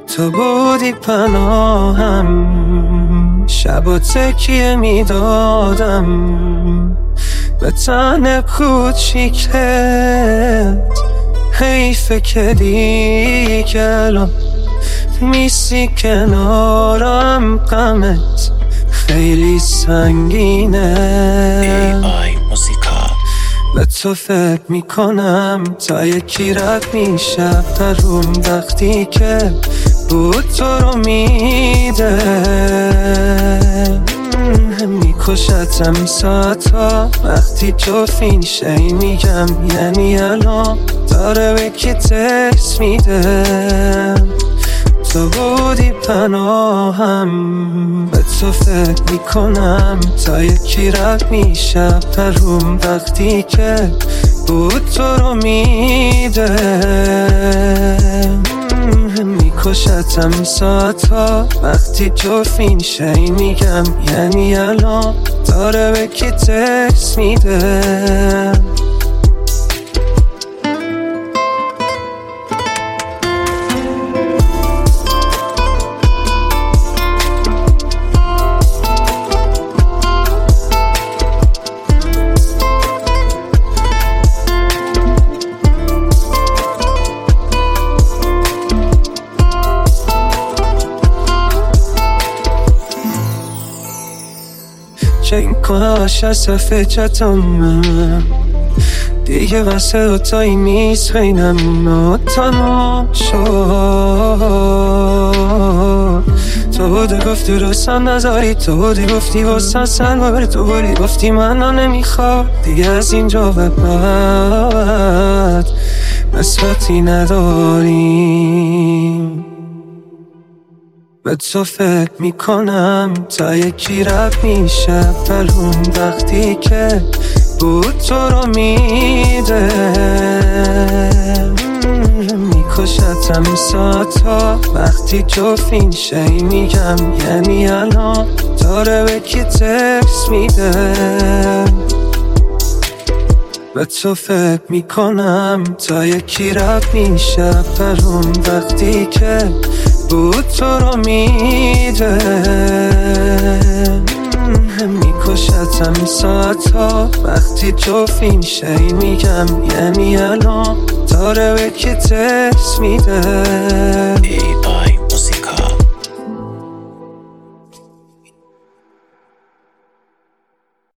تو بودی پناهم، شب تکیه میدادم به تن کوچیکت. حیفه که دیگه الان نیستی کنارم، غمت خیلی سنگینه. AI موزیکا. به تو فکر میکنم تا یکی رد میشه پرون، وقتی که بود تو رو میده. میکشتم ساعتا وقتی جفین شی میگم، یعنی الان داره به کی تکس میده. تو بودی پناهم، به تو فکر میکنم تا یکی رد میشه پرون، وقتی که بود تو رو میده. میکشتم ساعتا وقتی جفین شی میگم، یعنی الان داره به کی تکس میده. چین کناش از فجتم دیگه واسه دوتایی نیست، خیلم تمام شد. تو بوده گفتی رستم نذاری، تو بودی گفتی واسه سلوار، تو بودی گفتی منو نمیخواد دیگه از اینجا به بعد نسبتی نداریم. به تو فکر میکنم تا یکی رد میشه پرون، وقتی که بود تو رو میده. میکشتم ساعتا وقتی جفین شی میگم، یعنی الان داره به کی تکس میده. به تو فکر میکنم تا یکی رد میشه پرون، وقتی که بود تو رو میده. میکشتم ساعتا وقتی جفین شی میگم، یعنی الان داره به کی تکس میده.